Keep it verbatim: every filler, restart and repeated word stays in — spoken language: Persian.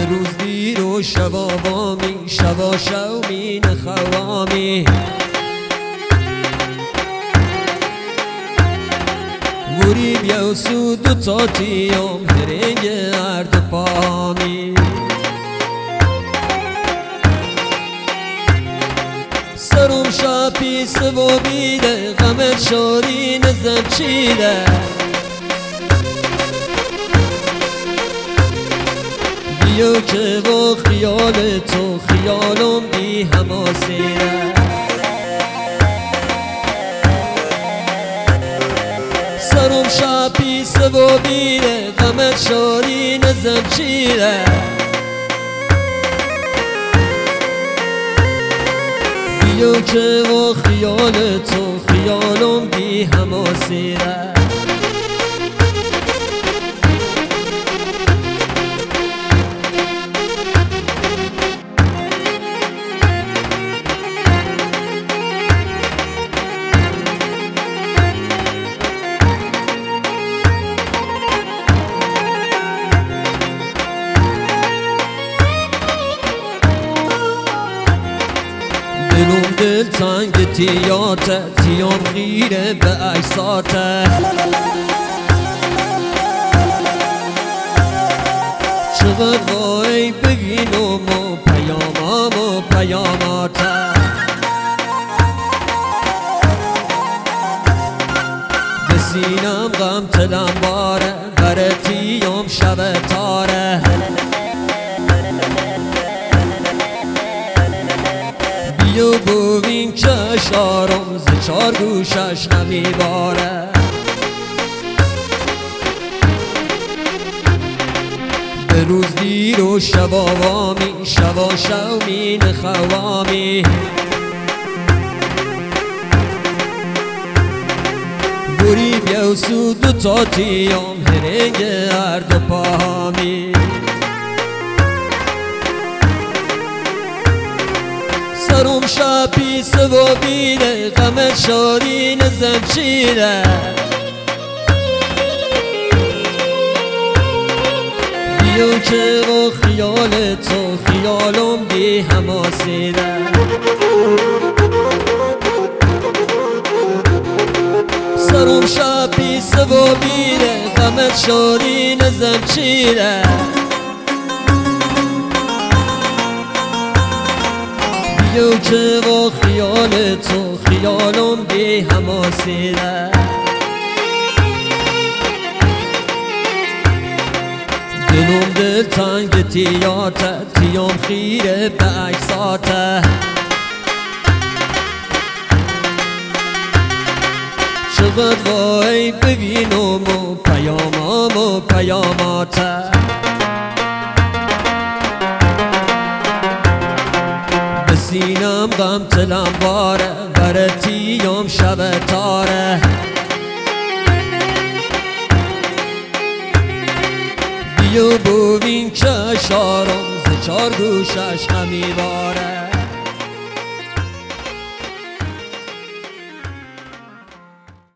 روز دیر و شبا وامی شبا شومی نخوامی وری بیا و سود و تاتیم هرنگ ارد پامی سرم شاپی سبو بیده غمت شوری نزم چیده بیا که با خیال تو خیالم بی هماسیره سرم شاپی سبو بیده غمت شوری نزم چیده بیا که با خیال تو خیالم بی هماسیره دلم دل تنگ تیاته تیام غیره به عکساته چقدر وای ببینم و پیامام و پیاماته به سینم غم تلم باره بره تیام شب تاره بیا ببین که اشارم ز چار گوشش نمیباره به روز دیر و شبا وامی شبا شومی نخوامی بوری بیا و سود و تاتیم هرنگ ارد و پامی سرم شاپی سبو بیده غمت شوری نزم چیده بیا که با خیال تو خیالم بی هماسیده سرم شاپی سبو بیده غمت شوری نزم چیده بیا که با خیال تو خیالم بی هماسیده دلم دل تنگ تیاته تیام خیره به عکساته چقدر وای ببینم و پیامام و پیاماته به سینم غم تلم باره بره تیام شب تاره بیا ببین که اشارم ز چار گوشش نمیباره